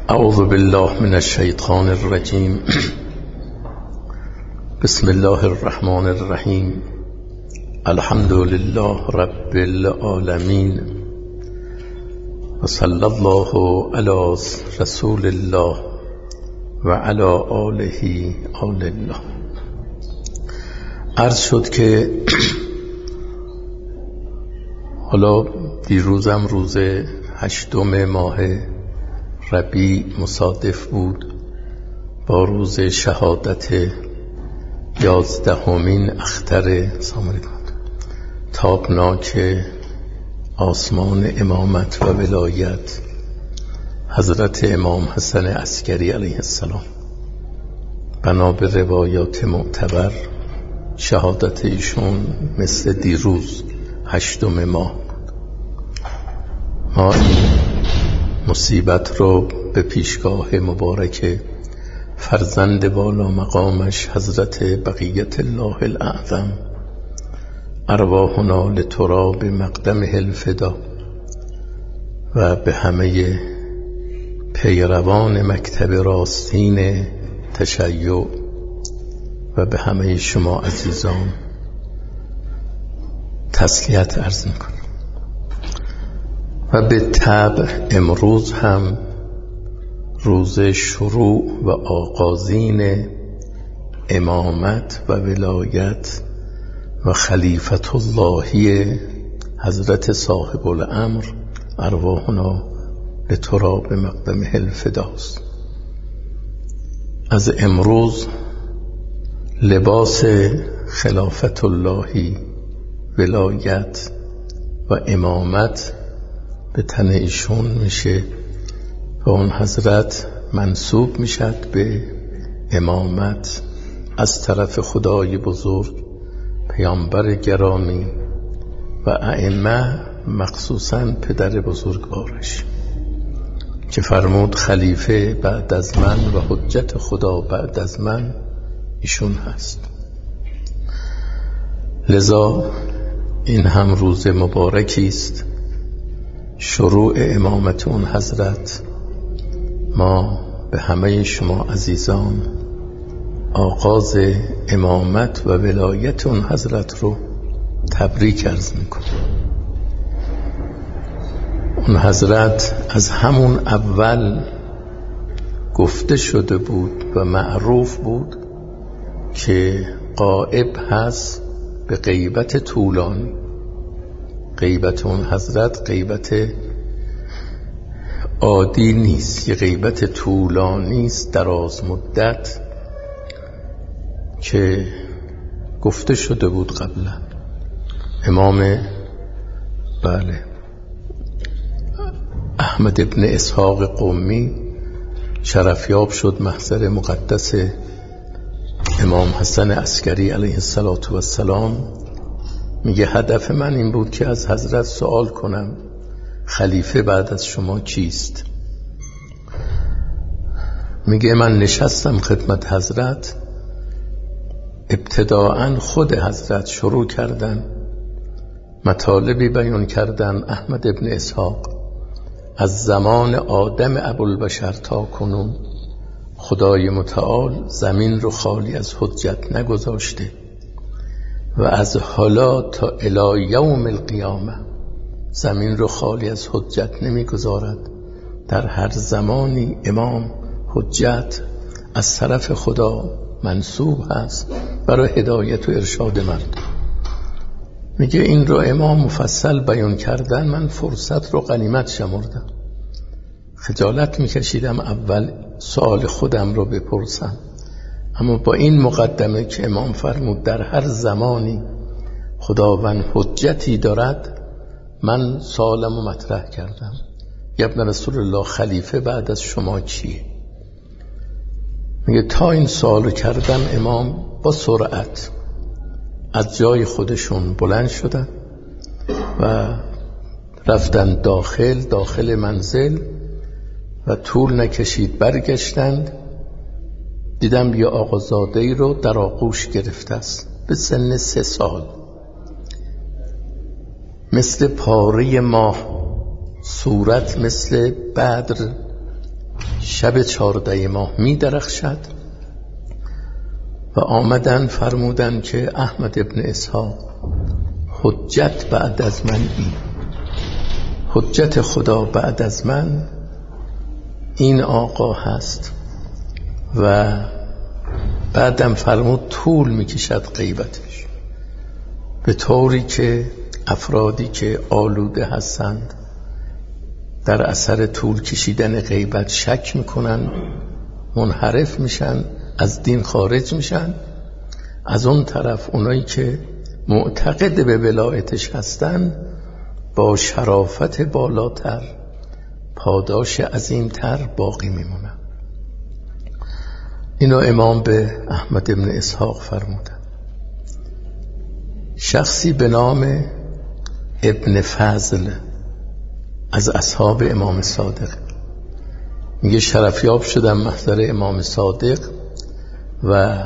اعوذ بالله من الشیطان الرجیم. بسم الله الرحمن الرحیم. الحمد لله رب العالمین و صلی الله علی رسول الله و علی آله آل الله. عرض شد که حالا دیروزم روز 8 ماه ربیع مصادف بود با روز شهادت 11مین اختر تابناک آسمان امامت و ولایت حضرت امام حسن عسکری علیه السلام. بنا به روایات معتبر شهادت ایشون مثل دیروز 8 ماه بود. ما این مصیبت رو به پیشگاه مبارک فرزند والا مقامش حضرت بقیت الله الاعظم ارواحنا لتراب مقدمه الفدا و به همه پیروان مکتب راستین تشیع و به همه شما عزیزان تسلیت عرض میکنم. و به طبع امروز هم روز شروع و آغازین امامت و ولایت و خلیفت اللهی حضرت صاحب الامر ارواحنا لتراب مقدمه الفداست. از امروز لباس خلافت اللهی، ولایت و امامت به تن ایشون میشه و اون حضرت منسوب میشد به امامت از طرف خدای بزرگ، پیامبر گرامی و ائمه، مخصوصاً پدر بزرگوارش که فرمود خلیفه بعد از من و حجت خدا بعد از من ایشون هست. لذا این هم روز مبارکی است، شروع امامت اون حضرت. ما به همه شما عزیزان آغاز امامت و ولایت اون حضرت رو تبریک عرض میکنم. اون حضرت از همون اول گفته شده بود و معروف بود که غائب هست به غیبت طولانی. غیبت اون حضرت غیبت عادی نیست، یه غیبت طولانی است، دراز مدت، که گفته شده بود قبلا. امام احمد ابن اسحاق قمی شرفیاب شد محضر مقدس امام حسن عسکری علیه السلام. میگه هدف من این بود که از حضرت سوال کنم خلیفه بعد از شما کیست؟ میگه من نشستم خدمت حضرت، ابتداعا خود حضرت شروع کردن مطالبی بیان کردن. احمد ابن اسحاق از زمان آدم ابوالبشر تا کنون خدای متعال زمین رو خالی از حجت نگذاشته و از حالا تا الی یوم القیامه زمین رو خالی از حجت نمیگذارد. در هر زمانی امام حجت از طرف خدا منصوب هست برای هدایت و ارشاد مردم. میگه این رو امام مفصل بیان کردن، من فرصت رو غنیمت شمردم. خجالت میکشیدم اول سوال خودم رو بپرسم، اما با این مقدمه که امام فرمود در هر زمانی خداوند حجتی دارد، من سوالم رو مطرح کردم. ابن رسول الله خلیفه بعد از شما کیه؟ میگه تا این سوالو کردم امام با سرعت از جای خودشون بلند شدن و رفتن داخل منزل و طول نکشید برگشتند. دیدم یه آقازاده‌ای رو در آغوش گرفته است به سن 3 سال، مثل پاره ماه، صورت مثل بدر، شب 14 ماه می درخشد و آمدن فرمودن که احمد ابن اسحاق حجت بعد از من حجت خدا بعد از من این آقا هست و بعدم فرمود طول میکشد غیبتش، به طوری که افرادی که آلوده هستند در اثر طول کشیدن غیبت شک میکنن، منحرف میشن، از دین خارج میشن. از اون طرف اونایی که معتقد به ولایتش هستن با شرافت بالاتر، پاداش عظیمتر باقی میمونن. اینو امام به احمد ابن اسحاق فرمودن. شخصی به نام ابن فضل از اصحاب امام صادق میگه شرفیاب شدم محضر امام صادق و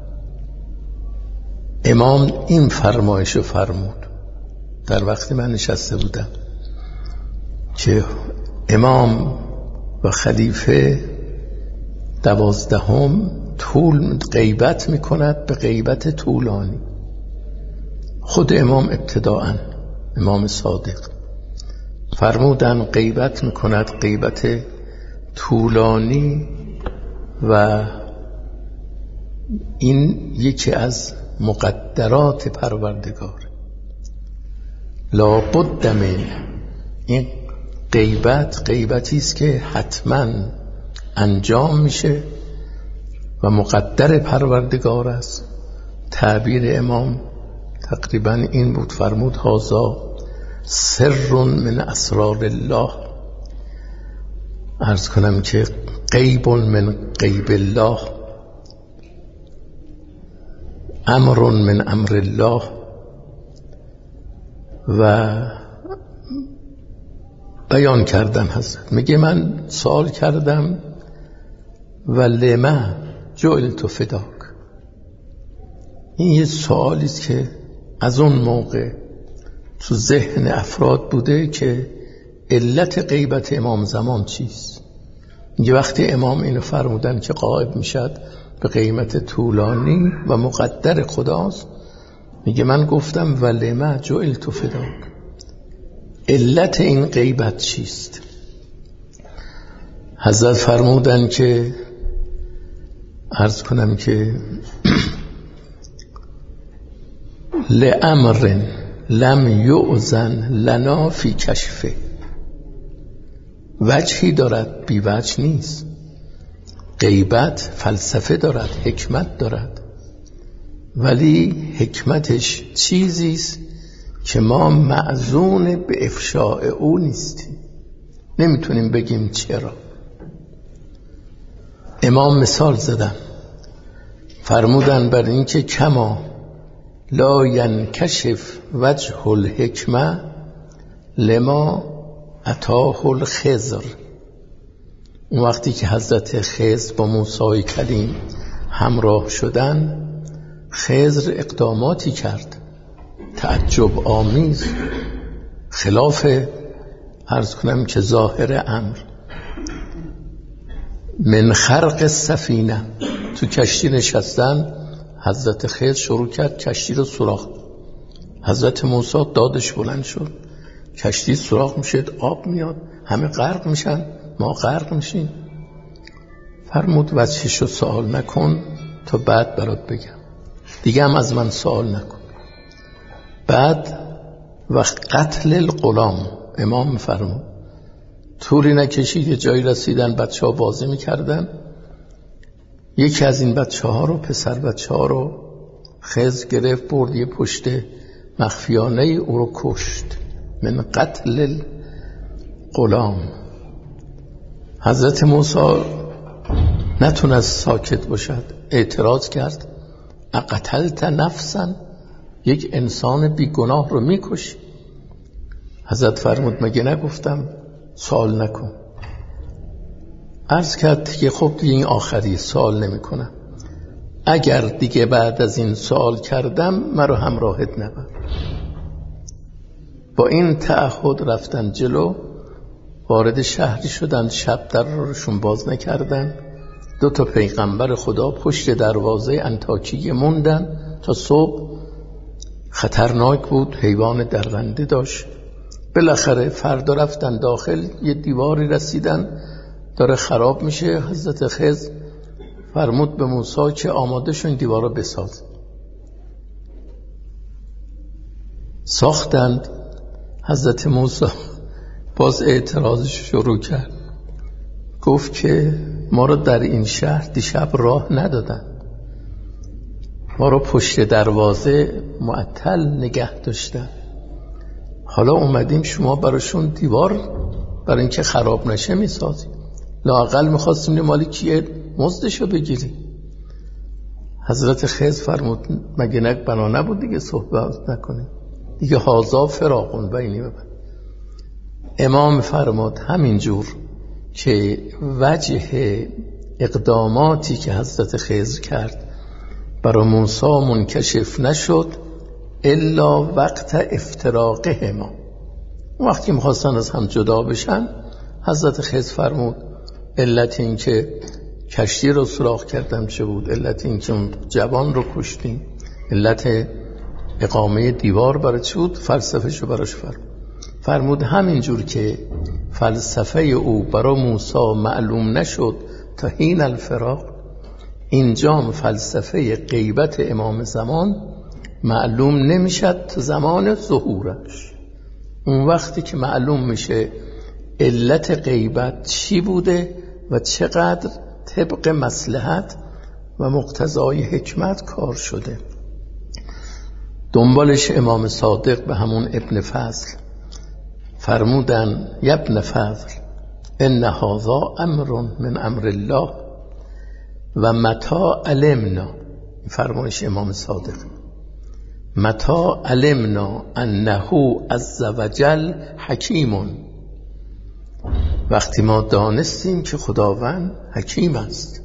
امام این فرمایشو فرمود در وقتی من نشسته بودم که امام و خلیفه 12 طول غیبت میکند به غیبت طولانی. خود امام ابتداءً امام صادق فرمودن غیبت میکند غیبت طولانی و این یکی از مقدرات پروردگار. لابد من این غیبتی است که حتما انجام میشه و مقدر پروردگار است. تعبیر امام تقریبا این بود، فرمود هذا سر من اسرار الله. عرض کنم که غیب من غیب الله، امر من امر الله. و بیان کردن حضرت میگه من سوال کردم و لما جعلت فداک. این یه سوالی است که از اون موقع تو ذهن افراد بوده که علت غیبت امام زمان چیست. یه وقتی امام اینو فرمودن که غایب میشد به قیمت طولانی و مقدر خداست، میگه من گفتم ولما جعلت فداک، علت این غیبت چیست؟ حضرت فرمودن که عرض کنم که لامر لم یؤذن لنا فی کشفه، وجهی دارد بی وجه نیست. غیبت فلسفه دارد، حکمت دارد، ولی حکمتش چیزیست که ما معزون به افشاء او نیستیم، نمیتونیم بگیم چرا. امام مثال زدن فرمودن بر این که کما لا ینکشف وجه الحکمه لما اتاه الخضر. اون وقتی که حضرت خضر با موسی کلیم همراه شدن، خضر اقداماتی کرد تعجب آمیز، خلاف عرض کنم که ظاهر امر. من خرق السفینه، تو کشتی نشستن، حضرت خضر شروع کرد کشتی رو سوراخ. حضرت موسی دادش بلند شد، کشتی سوراخ میشه، آب میاد، همه غرق میشن، ما غرق میشیم. فرمود وجهشو سوال نکن تا بعد برات بگم، دیگه هم از من سوال نکن. بعد وقت قتل الغلام امام فرمود طولی نکشید، یه جایی رسیدن بچه ها بازی میکردن، یکی از این بچه ها رو، پسر بچه ها رو خضر گرفت برد یه پشت مخفیانه او رو کشت. من قتل الغلام. حضرت موسی نتونست ساکت باشد، اعتراض کرد اقتلت نفسا، یک انسان بیگناه رو میکشی؟ حضرت فرمود مگه نگفتم سوال نکن؟ عرض کرد که خب دیگه این آخری، سوال نمی کنم. اگر دیگه بعد از این سوال کردم مرا همراهت نبر. با این تعهد رفتن جلو. وارد شهری شدند، شب در روشون باز نکردن. 2 پیغمبر خدا پشت دروازه انطاکیه موندن تا صبح. خطرناک بود، حیوان درنده داشت. بالاخره فردا رفتن داخل، یه دیواری رسیدن داره خراب میشه. حضرت خضر فرمود به موسی که آماده شو این دیوار رو بساز. ساختند. حضرت موسی باز اعتراضش شروع کرد، گفت که ما رو در این شهر دیشب راه ندادن، ما رو پشت دروازه معطل نگه داشتن، حالا اومدیم شما براشون دیوار برای اینکه خراب نشه میسازیم. لااقل میخواستیم مالی کیه مزدشو بگیریم. حضرت خضر فرمود مگه نک بنا نبود دیگه صحبت نکنیم دیگه، هازا فراقون بینی و بین. امام فرمود همینجور که وجه اقداماتی که حضرت خضر کرد برای موسی منکشف نشد الا وقت افتراقهما. وقتی میخواستن از هم جدا بشن حضرت خضر فرمود علت این که کشتی رو سوراخ کردم چه بود؟ علت این که اون جوان رو کشتیم. علت اقامه دیوار برای چه بود؟ فلسفه‌شو براش فرمود همینجور که فلسفه او برای موسی معلوم نشد تا حین الفراق، اینجام فلسفه غیبت امام زمان معلوم نمیشد تا زمان ظهورش. اون وقتی که معلوم میشه علت غیبت چی بوده و چقدر طبق مصلحت و مقتضای حکمت کار شده. دنبالش امام صادق به همون ابن فضل فرمودن یا ابن فضل ان هذا امر من امر الله و متا علمنا، فرمایش امام صادق، متا علمنا انه عز وجل حکیم، وقتی ما دانستیم که خداوند حکیم است.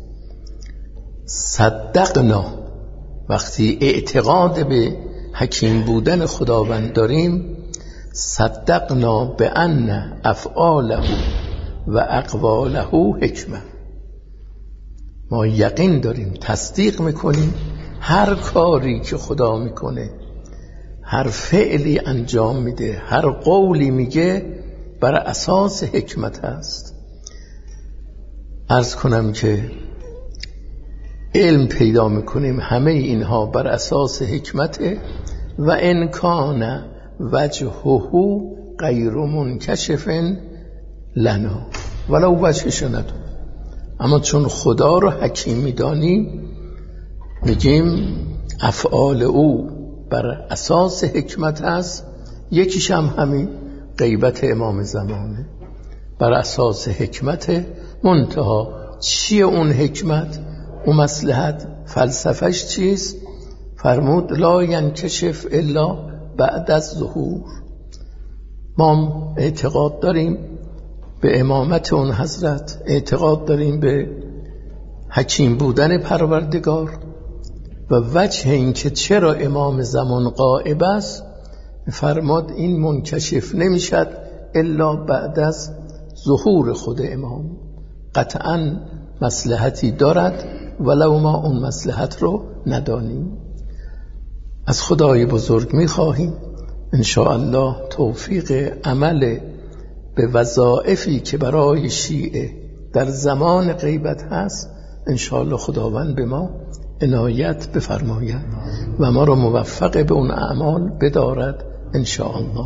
صدقنا، وقتی اعتقاد به حکیم بودن خداوند داریم، صدقنا به ان افعاله و اقواله حکمه، ما یقین داریم، تصدیق میکنیم هر کاری که خدا میکنه، هر فعلی انجام میده، هر قولی میگه بر اساس حکمت هست. عرض کنم که علم پیدا میکنیم همه اینها بر اساس حکمته و ان کان وجهه غیر منکشف لنا، ولو وجهش نداره، اما چون خدا رو حکیم میدانیم میگیم افعال او بر اساس حکمت هست. یکیش هم همین غیبت امام زمانه بر اساس حکمت. منتها چیه اون حکمت؟ اون مصلحت فلسفهش چیست؟ فرمود لا ینکشف الا بعد از ظهور. ما اعتقاد داریم به امامت اون حضرت، اعتقاد داریم به حکیم بودن پروردگار و وجه این که چرا امام زمان غائب است فرماد این منکشف نمیشد الا بعد از ظهور خود امام. قطعا مصلحتی دارد ولو ما اون مصلحت رو ندانیم. از خدای بزرگ میخواهیم انشاءالله توفیق عمل به وظایفی که برای شیعه در زمان غیبت هست انشاءالله خداوند به ما عنایت بفرماید و ما رو موفق به اون اعمال بدارد انشاءالله.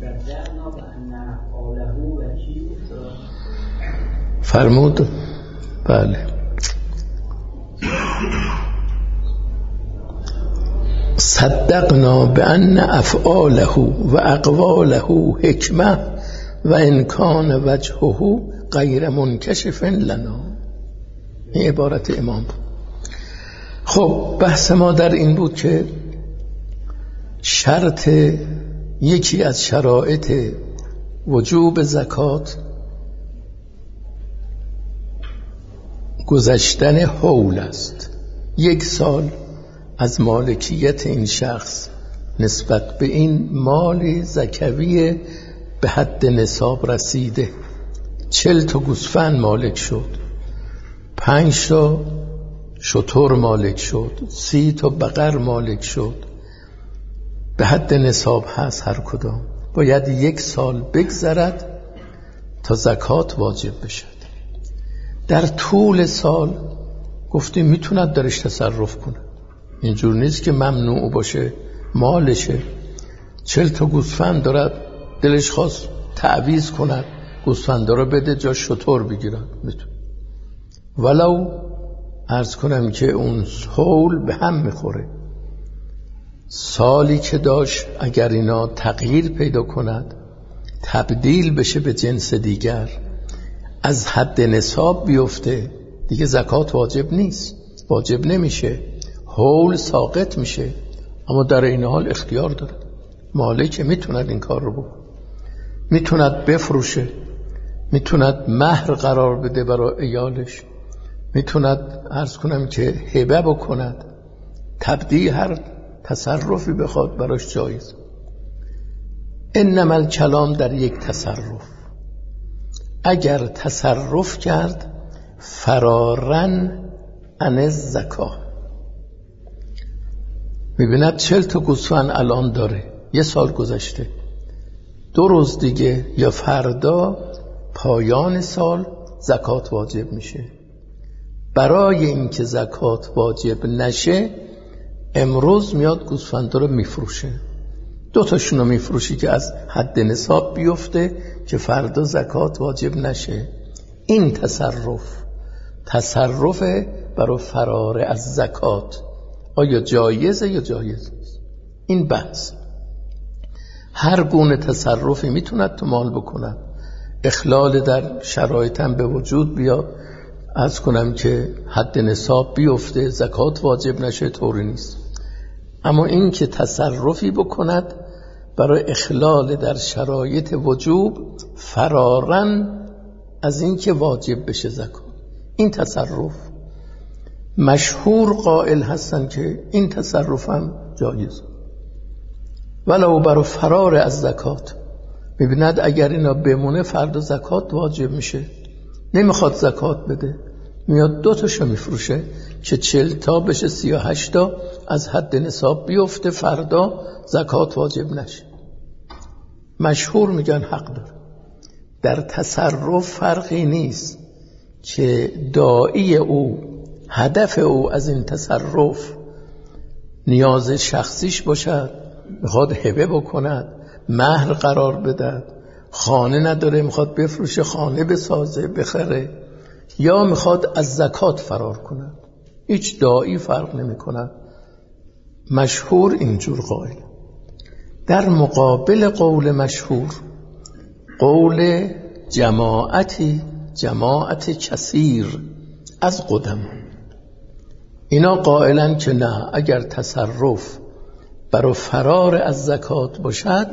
فرمود بله صدقنا بأن افعاله و اقواله حکمه و ان کان وجهه غیر منکشف لنا. این عبارت امام بود. خب بحث ما در این بود که شرط، یکی از شرایط وجوب زکات گذشتن حول است. 1 سال از مالکیت این شخص نسبت به این مال زکوی به حد نصاب رسیده 40 تا گوسفند مالک شد، 5 تا شتر مالک شد، 30 تا بقر مالک شد، به حد نصاب هست هر کدام، باید 1 سال بگذرد تا زکات واجب بشد. در طول سال گفتیم میتوند درش تصرف کنه، اینجور نیست که ممنوع باشه، مالشه. 40 تا گوسفند دارد، دلش خواست تعویض کند، گوسفند رو بده جا شتر بگیرن، میتونه. ولو عرض کنم که اون حول به هم میخوره، سالی که داشت اگر اینا تغییر پیدا کند، تبدیل بشه به جنس دیگر، از حد نصاب بیفته، دیگه زکات واجب نیست، واجب نمیشه، حول ساقط میشه. اما در این حال اختیار داره، مالک میتوند این کار رو بکنه، میتوند بفروشه، میتوند مهر قرار بده برای ایالش، میتوند عرض کنم که هبه بکند، تبدیل، هر تصرفی بخواد براش جایز. انما الکلام در یک تصرف، اگر تصرف کرد فرارن عن الزکات، میبیند 40 تا گوسفند الان داره، 1 سال گذشته، 2 روز دیگه یا فردا پایان سال زکات واجب میشه. برای اینکه زکات واجب نشه امروز میاد گوسفند رو میفروشه، 2 تاشون رو میفروشی که از حد نصاب بیفته که فردا زکات واجب نشه. این تصرف برای فرار از زکات آیا جایزه یا جایز نیست؟ این بحث. هر گونه تصرفی میتوند تو مال بکنن، اخلال در شرایطم به وجود بیاد، از کنم که حد نصاب بیفته زکات واجب نشه، طوری نیست. اما این که تصرفی بکند برای اخلال در شرایط وجوب، فرارن از این که واجب بشه زکات، این تصرف مشهور قائل هستن که این تصرف هم جایز، ولو برای فرار از زکات. میبیند اگر اینا بمونه فردا زکات واجب میشه، نمیخواد زکات بده، میاد 2 تاشو میفروشه که 40 تا بشه 38 تا، از حد نصاب بیفته، فردا زکات واجب نشه. مشهور میگن حق داره. در تصرف فرقی نیست که داعی او، هدف او از این تصرف نیاز شخصیش باشد، میخواد هبه بکند، مهر قرار بدهد، خانه نداره میخواد بفروشه، خانه بسازه بخره، یا میخواد از زکات فرار کند، هیچ داعی فرق نمی کند. مشهور اینجور قائل. در مقابل قول مشهور قول جماعت کثیر از قدما، اینا قائلن که نه، اگر تصرف برای فرار از زکات باشد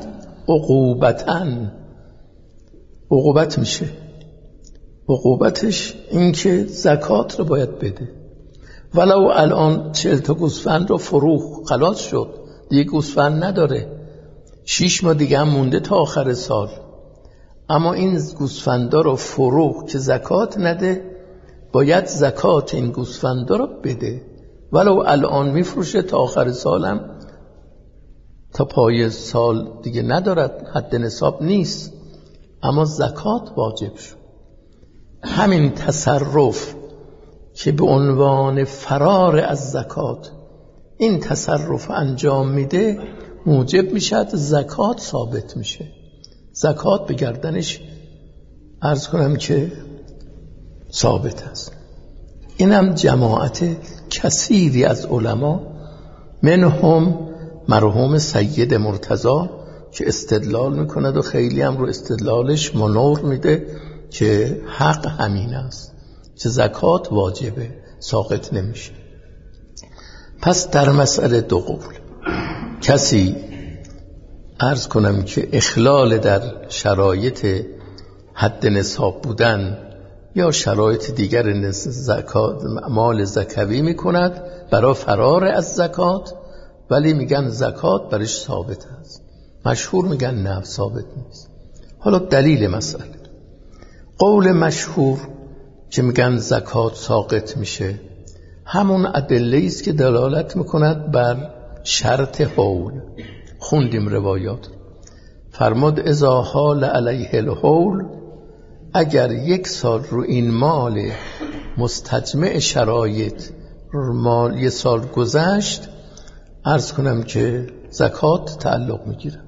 عقوبت میشه. عقوبتش این که زکات رو باید بده. ولو الان 40 تا گوسفند رو فروخت، خلاص شد، دیگه گوسفند نداره، 6 ماه دیگه هم مونده تا آخر سال، اما این گوسفندا رو فروخت که زکات نده، باید زکات این گوسفندا رو بده. ولو الان میفروشه تا آخر سالم، تا پای سال دیگه ندارد، حد نصاب نیست، اما زکات واجب شد. همین تصرف که به عنوان فرار از زکات این تصرف انجام میده، موجب میشد زکات ثابت میشه، زکات به گردنش عرض کنم که ثابت است. اینم جماعت کثیری از علما، منهم مرحوم سید مرتضی که استدلال میکند و خیلی هم رو استدلالش منور میده که حق همین است که زکات واجبه، ساقط نمیشه. پس در مسئله 2 قول، کسی عرض کنم که اخلال در شرایط حد نصاب بودن یا شرایط دیگر زکات، مال زکوی میکند برای فرار از زکات، ولی میگن زکات برش ثابت است. مشهور میگن نه، ثابت نیست. حالا دلیل مسئله، قول مشهور که میگن زکات ساقط میشه، همون ادله است که دلالت میکند بر شرط حول. خوندیم روایات، فرمود اذا حال علیه الحول، اگر 1 سال رو این مال مستجمع شرایط مال 1 سال گذشت، عرض کنم که زکات تعلق میگیره.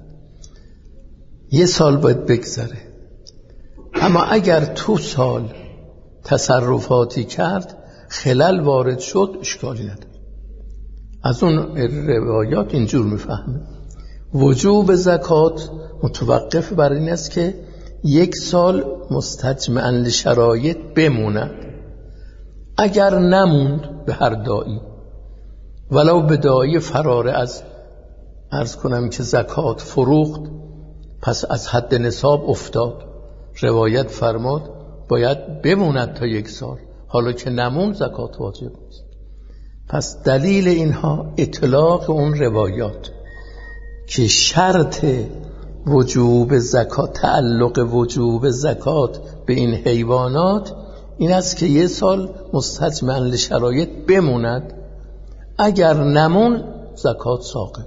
1 سال باید بگذره. اما اگر تو سال تصرفاتی کرد، خلل وارد شد، اشکالی نداره. از اون روایات اینجور میفهمه وجوب زکات متوقف بر این است که 1 سال مستجمعاً لشرایط بموند. اگر نموند به هر داعی، ولو به داعی فراره از عرض کنم که زکات فروخت، پس از حد نصاب افتاد، روایت فرمود باید بموند تا 1 سال. حالا که نموند زکات واجب نیست. پس دلیل اینها اطلاق اون روایات که شرط وجوب زکات، تعلق وجوب زکات به این حیوانات این است که 1 سال مستجمعاً لشرایط بموند. اگر نمون زکات ساقط،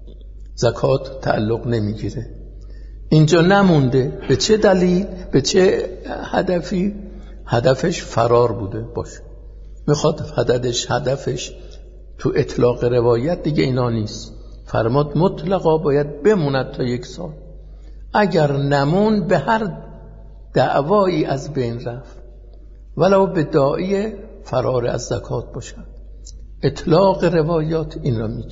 زکات تعلق نمیگیره. اینجا نمونده، به چه دلیل؟ به چه هدفی؟ هدفش فرار بوده باشه، میخواد هدفش تو اطلاق روایت دیگه اینا نیست. فرمود مطلقا باید بموند تا 1 سال. اگر نمون به هر دعوایی از بین رفت، ولو به داعی فرار از زکات باشد. اطلاق روایات این را میگه.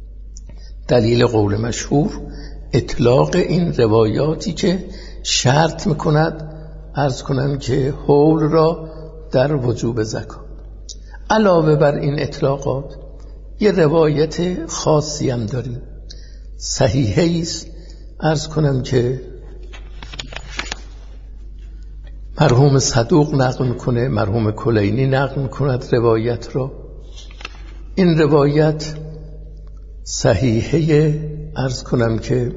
دلیل قول مشهور اطلاق این روایاتی که شرط میکند عرض کنم که حول را در وجوب زکات. علاوه بر این اطلاقات یه روایت خاصی هم داریم، صحیحه است، عرض کنم که مرحوم صدوق نقل میکنه، مرحوم کلینی نقل میکند روایت را. این روایت صحیحه، عرض کنم که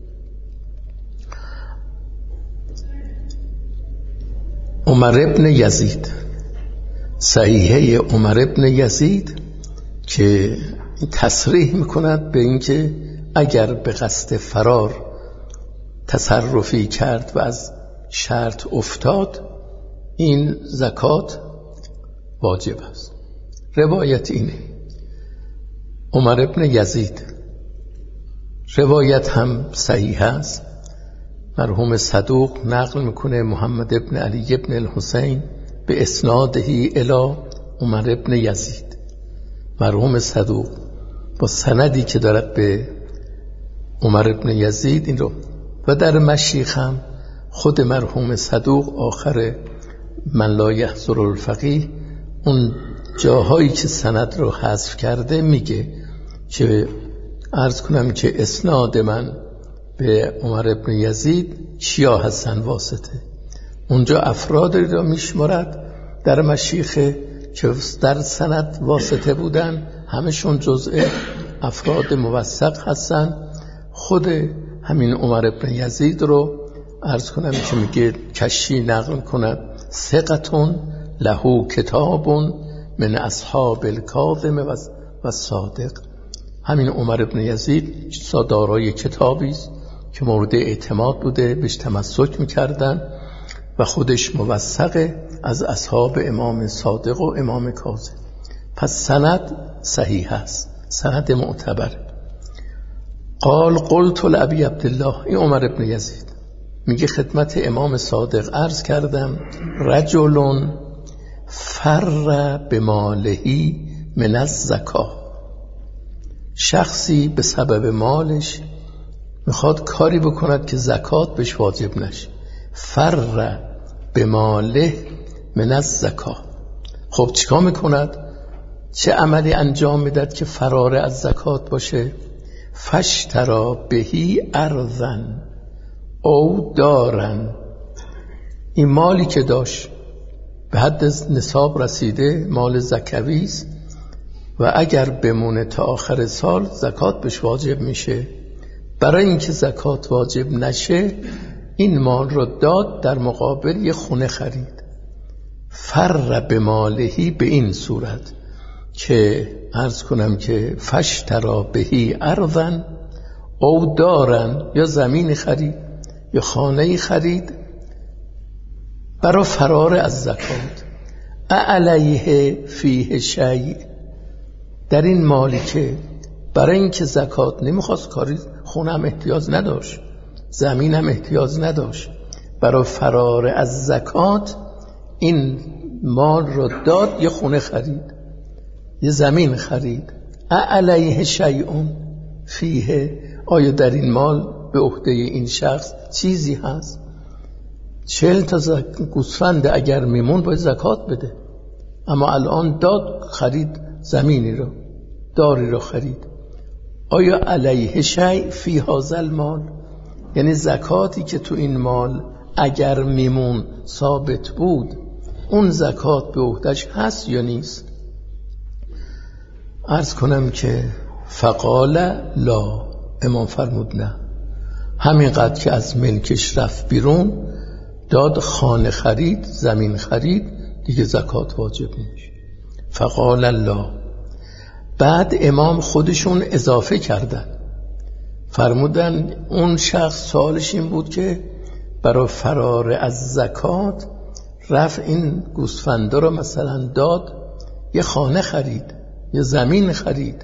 عمر ابن یزید، صحیحه عمر ابن یزید که تصریح میکند به اینکه اگر به قصد فرار تصرفی کرد و از شرط افتاد، این زکات واجب است. روایت اینه، عمر ابن یزید. روایت هم صحیح است. مرحوم صدوق نقل میکنه محمد ابن علی ابن الحسین به اسنادهی الی عمر ابن یزید. مرحوم صدوق با سندی که دارد به عمر ابن یزید این رو، و در مشیخ هم خود مرحوم صدوق آخر من لا یحضر الفقیه اون جاهایی که سند رو حذف کرده میگه که عرض کنم که اسناد من به عمر ابن یزید چیا هستن واسطه. اونجا افرادی را میشمارد در مشیخ که در سند واسطه بودن، همشون جزء افراد موثق هستن. خود همین عمر ابن یزید رو عرض کنم که میگه کشی نقل کند ثقتون له کتابون من اصحاب الکاظم و صادق. همین عمر ابن یزید دارای کتابی است که مورد اعتماد بوده، بهش تمسک میکردن و خودش موثق از اصحاب امام صادق و امام کاظم. پس سند صحیح است، سند معتبر. قال قلت لابی عبدالله، این عمر ابن یزید میگه خدمت امام صادق عرض کردم رجل فر بمالهی من الزکاه، شخصی به سبب مالش میخواد کاری بکند که زکات بهش واجب نشه. فر بماله من الزکاه. خب چیکار میکند؟ چه عملی انجام میداد که فرار از زکات باشه؟ فشترا بهی ارضن او دارن، این مالی که داشت به حد نصاب رسیده، مال زکوی است و اگر بمونه تا آخر سال زکات بهش واجب میشه. برای اینکه زکات واجب نشه این مال رو داد، در مقابل یه خونه خرید. فر به مالهی به این صورت که عرض کنم که فشترا بهی ارضن او دارن، یا زمین خرید یا خانه خرید برای فرار از زکات. علیه فیه شیء، در این مالی که برای اینکه زکات نمیخواست، کاری خونه هم احتیاج نداشت، زمین هم احتیاج نداشت، برای فرار از زکات این مال رو داد، یه خونه خرید، یه زمین خرید. علیه شیء فیه، آیا در این مال به عهده این شخص چیزی هست؟ 40 تا گوسفند اگر میمون باید زکات بده، اما الان داد، خرید زمینی رو، داری رو خرید. آیا علیه شیء فی هذا المال، یعنی زکاتی که تو این مال اگر میمون ثابت بود، اون زکات به عهدهش هست یا نیست؟ عرض کنم که فقال لا، امام فرمود نه، همینقدر که از ملکش رفت بیرون، داد، خانه خرید، زمین خرید، دیگه زکات واجب نمیشه. فقال لا. بعد امام خودشون اضافه کردن، فرمودن اون شخص سوالش این بود که برای فرار از زکات رفت این گوسفندا رو مثلا داد، یه خانه خرید، یه زمین خرید.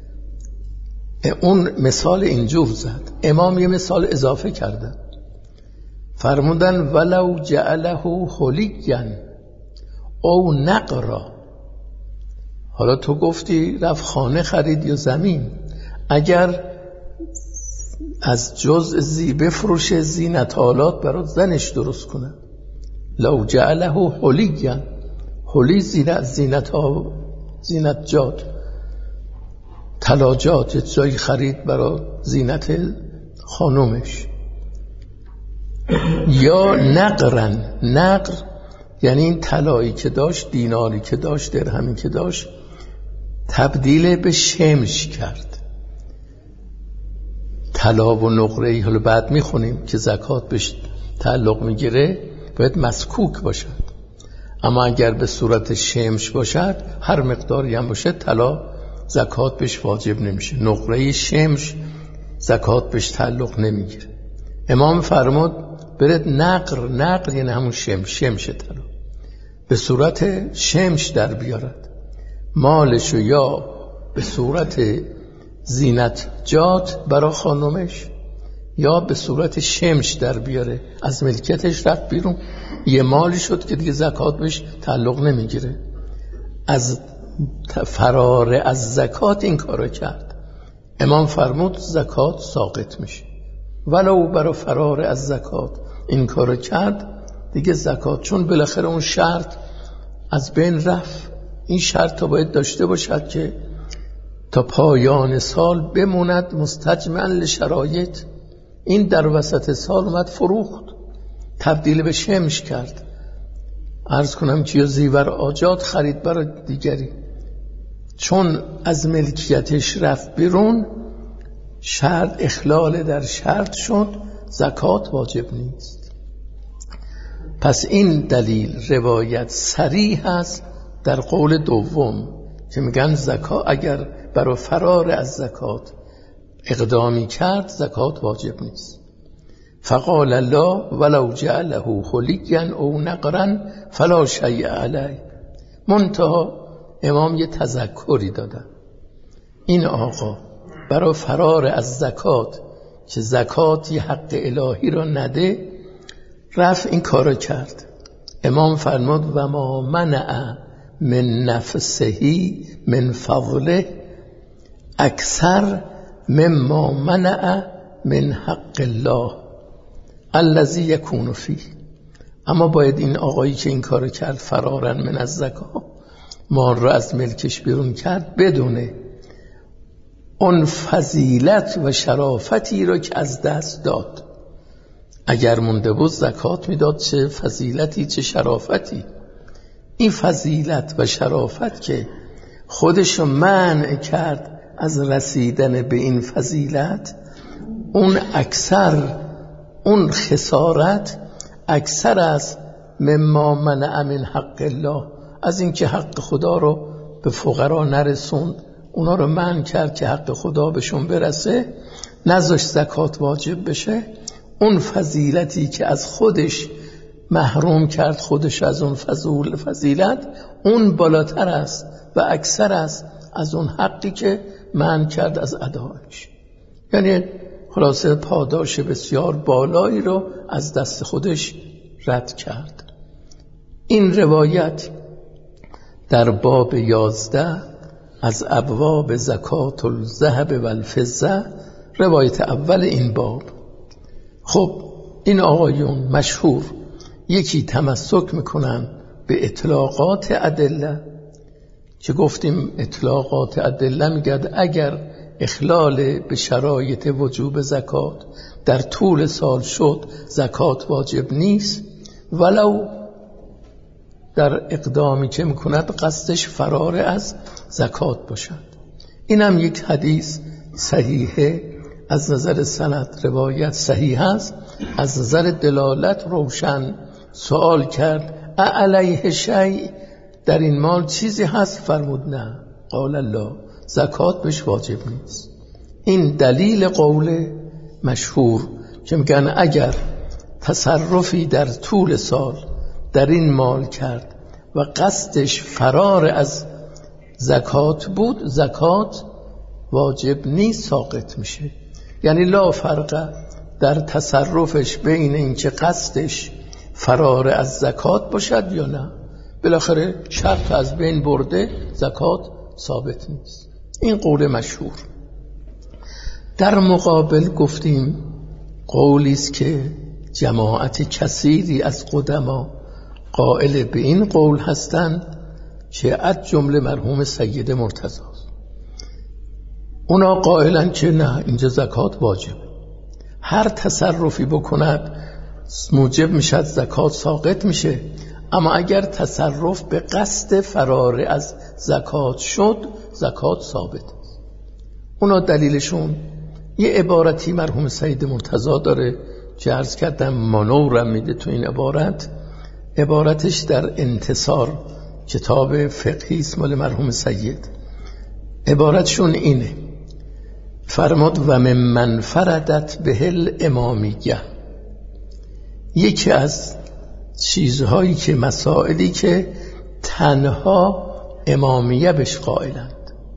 اون مثال اینجور زد، امام یه مثال اضافه کردن، فرمودن ولو جعله حلیا او نقرا. حالا تو گفتی رفت خانه خرید یا زمین، اگر از جزء زی بفروشه، زینت آلات برای زنش درست کنه، لو جعله حلیا، حلی زینت جات، طلاجات، جایی خرید برای زینت خانومش. یا نقرن، نقر یعنی این طلایی که داشت، دیناری که داشت، درهمی که داشت، تبدیل به شمش کرد. طلا و نقره‌ای، حالا بعد میخونیم که زکات بهش تعلق میگیره، باید مسکوک باشد، اما اگر به صورت شمش باشد، هر مقداری هم باشه، طلا زکات بهش واجب نمیشه. نقره شمش زکات بهش تعلق نمیگیره. امام فرمود برد نقر یعنی همون شمش طلا، به صورت شمش در بیارد مالشو، یا به صورت زینت جات برا خانومش، یا به صورت شمش در بیاره، از ملکیتش رفت بیرون، یه مالی شد که دیگه زکات بهش تعلق نمیگیره. از فرار از زکات این کارو کرد، امام فرمود زکات ساقط میشه. ولو برای فرار از زکات این کارو کرد، دیگه زکات، چون بالاخره اون شرط از بین رفت. این شرط تا باید داشته باشد که تا پایان سال بموند مستجمع لشرایط. این در وسط سال اومد فروخت، تبدیل به شمش کرد، عرض کنم که یا زیور آجات خرید برای دیگری، چون از ملکیتش رفت بیرون، شرط اخلال در شرط شد، زکات واجب نیست. پس این دلیل روایت صریح است در قول دوم که میگن زکات اگر برای فرار از زکات اقدامی کرد، زکات واجب نیست. فقال لا ولو جعله حلیا او نقرا فلا شیء علیه. منتها امام یه تذکری دادن، این آقا برای فرار از زکات که زکات یه حق الهی را نده، رفت این کارو کرد. امام فرمود و ما منع من نفسهی من فضله اکثر مما منع من حق الله الذی یکون فیه. اما باید این آقایی که این کارو کرد، فرارن من از زکات، مال را از ملکش بیرون کرد، بدونه اون فضیلت و شرافتی را که از دست داد. اگر مونده بود زکات میداد، چه فضیلتی چه شرافتی. این فضیلت و شرافت که خودشو منع کرد از رسیدن به این فضیلت، اون اکثر اون خسارت اکثر از مما منع من حق الله، از اینکه حق خدا رو به فقرا نرسوند، اونا رو منع کرد که حق خدا بهشون برسه، نذاشت زکات واجب بشه. اون فضیلتی که از خودش محروم کرد خودش از اون فضیلت، اون بالاتر است و اکثر است از اون حقی که منع کرد از ادایش. یعنی خلاصه پاداش بسیار بالایی رو از دست خودش رد کرد. این روایت در باب 11 از ابواب زکات الذهب و الفضه، روایت اول این باب. خب این آقایون مشهور یکی تمسک میکنن به اطلاقات ادله، که گفتیم اطلاقات ادله میگد اگر اخلال به شرایط وجوب زکات در طول سال شد زکات واجب نیست، ولو در اقدامی که میکند قصدش فرار از زکات باشد. این هم یک حدیث صحیحه، از نظر سند روایت صحیح است، از نظر دلالت روشن. سوال کرد علیه شیء، در این مال چیزی هست؟ فرمود نه. قال الله، زکات بهش واجب نیست. این دلیل قول مشهور که میگن اگر تصرفی در طول سال در این مال کرد و قصدش فرار از زکات بود، زکات واجب نیست، ساقط میشه. یعنی لا فرق در تصرفش بین این که قصدش فرار از زکات باشد یا نه، بالاخره شرط از بین برده، زکات ثابت نیست. این قول مشهور. در مقابل گفتیم قولی است که جماعت کثیری از قدما قائل به این قول هستند که از جمله مرحوم سید مرتضی. اونا قائلن که نه، اینجا زکات واجب، هر تصرفی بکند موجب میشد، زکات ساقط میشه. اما اگر تصرف به قصد فرار از زکات شد، زکات ثابت است. اونا دلیلشون یه عبارتی مرحوم سید مرتضی داره که عرض کردم مانورم میده تو این عبارتش در انتصار، کتاب فقهی است مال مرحوم سید. عبارتشون اینه، فرمود و من فردت به الامامیه، یکی از چیزهایی که مسائلی که تنها امامیه بهش قائلند،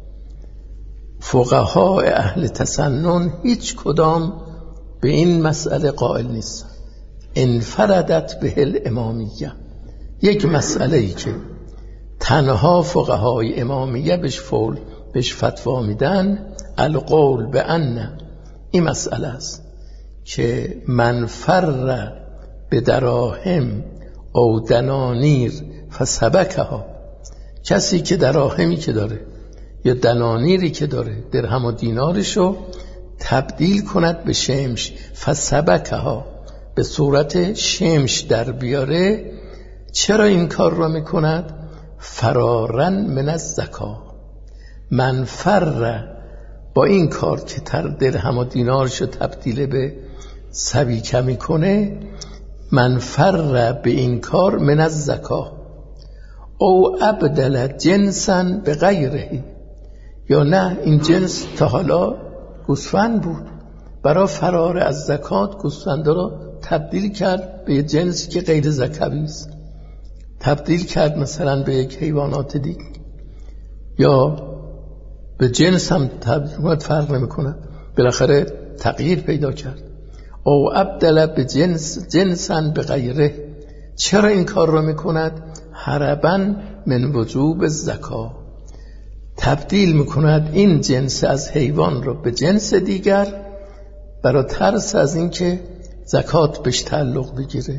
فقهای اهل تسنن هیچ کدام به این مسئله قائل نیستن. انفردت به الامامیه، یک مسئله‌ای که تنها فقهای امامیه بهش فتوا میدن، القول به ان، این مسئله است که من فر به دراهم او دنانیر فسبکها، کسی که دراهمی که داره یا دنانیری که داره درهم و دینارشو تبدیل کند به شمش، فسبکها، به صورت شمش در بیاره، چرا این کار را میکند؟ فرارن من الزکات. من فر، با این کار که درهم و دینارشو تبدیل به سبیکه میکنه، من فر به این کار من الزکات او ابدل جنسا به غیره، یا نه این جنس تا حالا گوسفند بود، برای فرار از زکات گوسفند رو تبدیل کرد به جنسی که غیر زکوی است، تبدیل کرد مثلا به یک حیوانات دیگه، یا به جنس هم تبدیل فرق نمیکنه، بالاخره تغییر پیدا کرد. او ابدل به جنسا به غیره، چرا این کار رو میکند؟ هربا من وجوب زکات، تبدیل میکند این جنس از حیوان رو به جنس دیگر برای ترس از این که زکات بهش تعلق بگیره.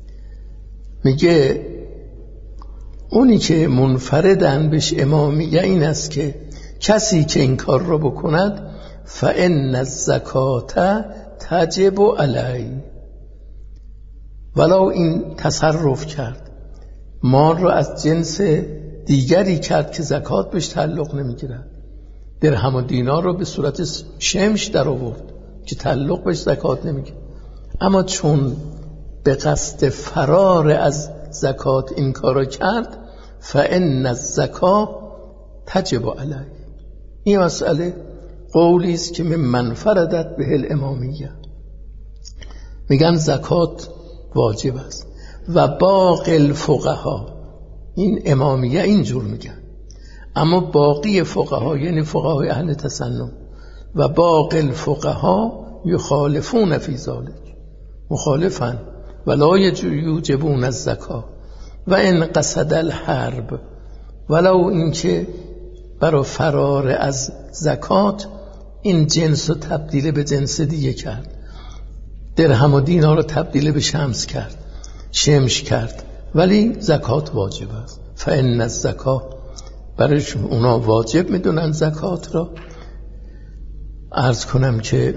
میگه اونی که منفردن بهش امامیه این است که کسی که این کار رو بکند فإن الزکات تجب علی، ولو این تصرف کرد مال رو از جنس دیگری کرد که زکات بهش تعلق نمیگیرد، درهم و دینار رو به صورت شمش در آورد که تعلق بهش زکات نمیگیره، اما چون به قصد فرار از زکات این کارو کرد، فإن الزکاة تجب علیه. این مسئله قولی است که من فردت به الامامیه، میگن زکات واجب است. و باقی الفقها، این امامیه اینجور میگن، اما باقی فقها یعنی فقهای اهل تسنن و باقی الفقها یخالفون فی ذلک، مخالفن ولا یوجبون الزکات و ان قصد الحرب، ولو اینکه برای فرار از زکات این جنس رو تبدیل به جنس دیگه کرد، درهم و دینار رو تبدیل به شمش کرد، ولی زکات واجب است. فإن الزکات، برایشون اونا واجب میدونن زکات را. عرض کنم که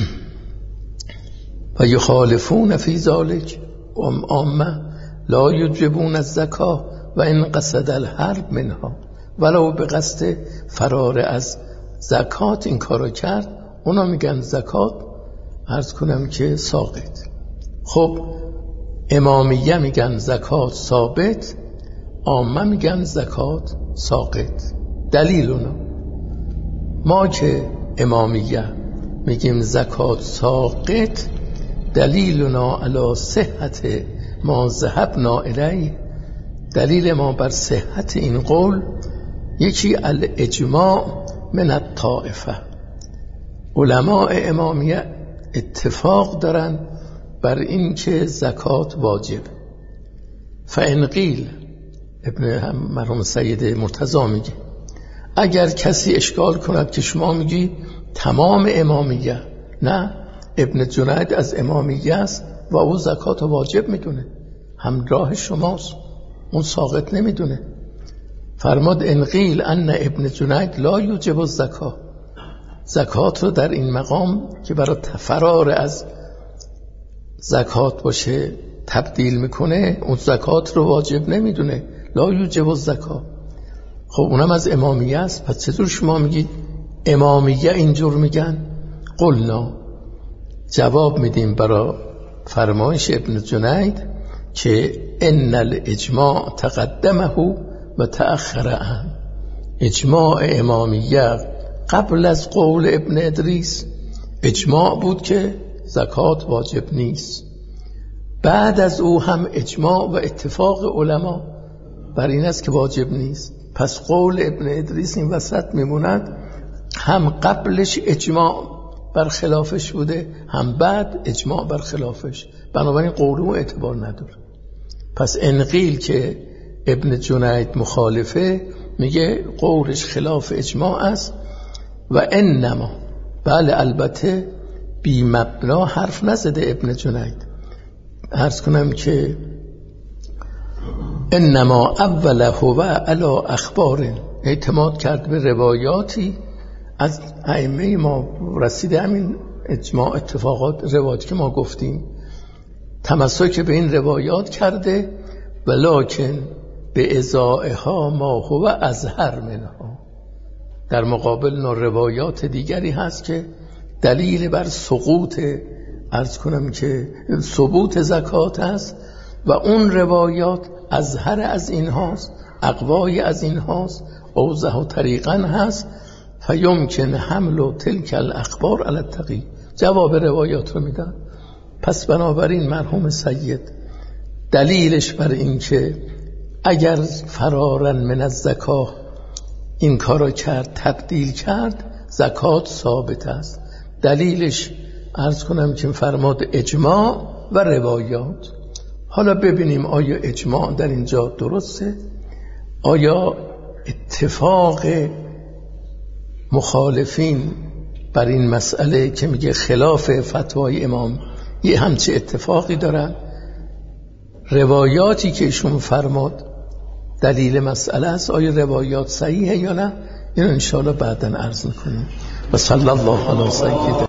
و یخالفون فی ذلک عامه لا یجبون الزکات و ان قصد الحرب منها، ولو به قصد فرار از زکات این کارو کرد، اونا میگن زکات عرض کنم که ساقط. خب امامیه میگن زکات ثابت، عامه میگن زکات ساقط. دلیل اونا، ما که امامیه میگیم زکات ساقط، دلیلنا علی صحت ما ذهبنا الیه، دلیل ما بر صحت این قول یکی الاجماع من الطائفه، علماء امامیه اتفاق دارن بر این که زکات واجب. فان قیل، ابن مرحوم سید مرتضی میگه اگر کسی اشکال کند که شما میگی تمام امامیه، نه، ابن جنید از امامیه است و او زکات واجب میدونه، همراه شماست، اون ساقط نمیدونه. فرماد ان قیل ان ابن جنید لا یوجب الزکات، زکات رو در این مقام که برای فرار از زکات باشه تبدیل میکنه، اون زکات رو واجب نمیدونه، لا یوجب الزکات. خب اونم از امامیه است، پس چطور شما میگید امامیه اینجور میگن؟ قلنا، جواب میدیم برای فرمایش ابن جنید که ان الاجماع تقدمه و تأخر عنه، اجماع امامیه قبل از قول ابن ادریس اجماع بود که زکات واجب نیست، بعد از او هم اجماع و اتفاق علما بر این است که واجب نیست. پس قول ابن ادریس این وسط میموند، هم قبلش اجماع بر خلافش بوده، هم بعد اجماع بر خلافش، بنابراین قولو اعتبار نداره. پس انقیل که ابن جنید مخالفه، میگه قولش خلاف اجماع است. و انما، بله البته بی مبنا حرف نزده ابن جنید، عرض کنم که انما اوله هو علی اخبار، اعتماد کرد به روایاتی از ائمه ما، رسیده همین اجماع اتفاقات روایات که ما گفتیم، تمسک به این روایات کرده، ولکن به ازائها ما هو ازهر منها، در مقابل روایات دیگری هست که دلیل بر سقوط، عرض کنم که ثبوت زکات است و اون روایات ازهر از این هاست، اقوای از این هاست، اوضح و طریقا هست، فیمکن حمل تلک الاخبار علی التقی، جواب روایات رو میدن. پس بنابراین مرحوم سید دلیلش بر این که اگر فرارن من از زکات این کارو کرد، تبدیل کرد، زکات ثابت است. دلیلش عرض کنم که فرماد اجماع و روایات. حالا ببینیم آیا اجماع در اینجا درسته؟ آیا اتفاق مخالفین بر این مسئله که میگه خلاف فتوای امام یه همچه اتفاقی دارن؟ روایاتی که ایشون فرماد دلیل مسئله است، آیا روایات صحیحه یا نه؟ اینو انشاءالله بعداً عرض میکنیم. و صلی الله علی سیدنا